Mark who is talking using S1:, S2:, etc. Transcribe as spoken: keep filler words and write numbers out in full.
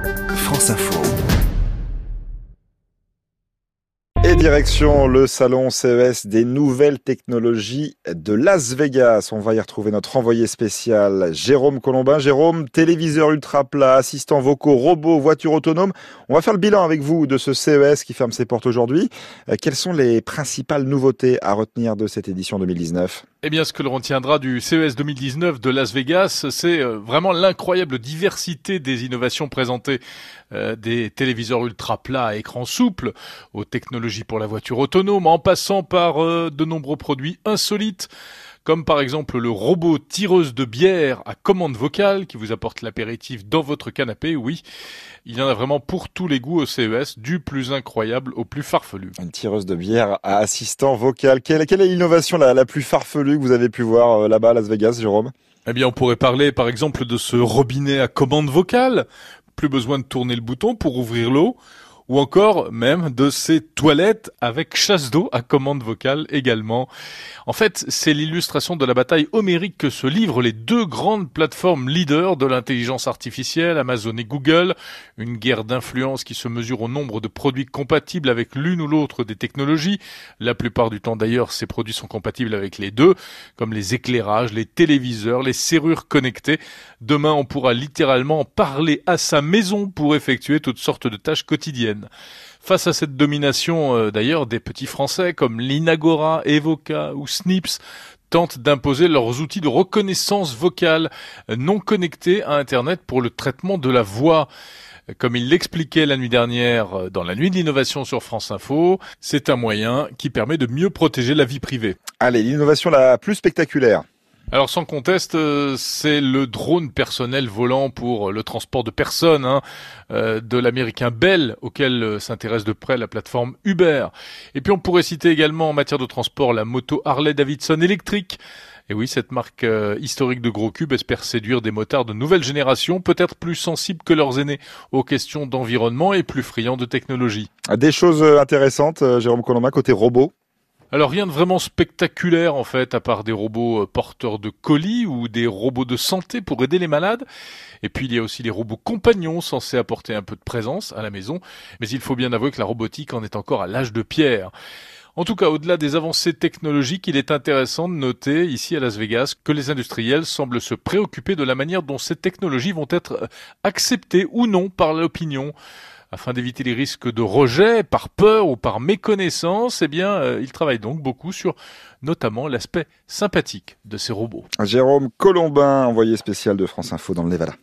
S1: France Info.
S2: Et direction le salon C E S des nouvelles technologies de Las Vegas. On va y retrouver notre envoyé spécial Jérôme Colombin. Jérôme, téléviseur ultra plat, assistants vocaux, robots, voitures autonomes. On va faire le bilan avec vous de ce C E S qui ferme ses portes aujourd'hui. Quelles sont les principales nouveautés à retenir de cette édition deux mille dix-neuf ?
S3: Eh bien, ce que l'on retiendra du C E S deux mille dix-neuf de Las Vegas, c'est vraiment l'incroyable diversité des innovations présentées. Euh, des téléviseurs ultra plats à écran souple, aux technologies pour la voiture autonome, en passant par euh, de nombreux produits insolites, comme par exemple le robot tireuse de bière à commande vocale qui vous apporte l'apéritif dans votre canapé. Oui, il y en a vraiment pour tous les goûts au C E S, du plus incroyable au plus farfelu.
S2: Une tireuse de bière à assistant vocal. Quelle, quelle est l'innovation la, la plus farfelue que vous avez pu voir euh, là-bas à Las Vegas, Jérôme ?
S3: Eh bien, on pourrait parler par exemple de ce robinet à commande vocale. Plus besoin de tourner le bouton pour ouvrir l'eau, ou encore même de ces toilettes avec chasse d'eau à commande vocale également. En fait, c'est l'illustration de la bataille homérique que se livrent les deux grandes plateformes leaders de l'intelligence artificielle, Amazon et Google, une guerre d'influence qui se mesure au nombre de produits compatibles avec l'une ou l'autre des technologies. La plupart du temps d'ailleurs, ces produits sont compatibles avec les deux, comme les éclairages, les téléviseurs, les serrures connectées. Demain, on pourra littéralement parler à sa maison pour effectuer toutes sortes de tâches quotidiennes. Face à cette domination, euh, d'ailleurs, des petits Français comme l'Inagora, Evoca ou Snips tentent d'imposer leurs outils de reconnaissance vocale non connectés à Internet pour le traitement de la voix. Comme il l'expliquait la nuit dernière dans la nuit de l'innovation sur France Info, c'est un moyen qui permet de mieux protéger la vie privée.
S2: Allez, l'innovation la plus spectaculaire.
S3: Alors sans conteste, euh, c'est le drone personnel volant pour le transport de personnes hein, euh, de l'américain Bell, auquel euh, s'intéresse de près la plateforme Uber. Et puis on pourrait citer également en matière de transport la moto Harley-Davidson électrique. Et oui, cette marque euh, historique de gros cubes espère séduire des motards de nouvelle génération, peut-être plus sensibles que leurs aînés aux questions d'environnement et plus friands de technologie.
S2: Des choses intéressantes, Jérôme Colombin, côté robot.
S3: Alors rien de vraiment spectaculaire en fait, à part des robots porteurs de colis ou des robots de santé pour aider les malades. Et puis il y a aussi les robots compagnons censés apporter un peu de présence à la maison. Mais il faut bien avouer que la robotique en est encore à l'âge de pierre. En tout cas, au-delà des avancées technologiques, il est intéressant de noter ici à Las Vegas que les industriels semblent se préoccuper de la manière dont ces technologies vont être acceptées ou non par l'opinion. Afin d'éviter les risques de rejet par peur ou par méconnaissance, eh bien, euh, ils travaillent donc beaucoup sur notamment l'aspect sympathique de ces robots.
S2: Jérôme Colombin, envoyé spécial de France Info dans le Nevada.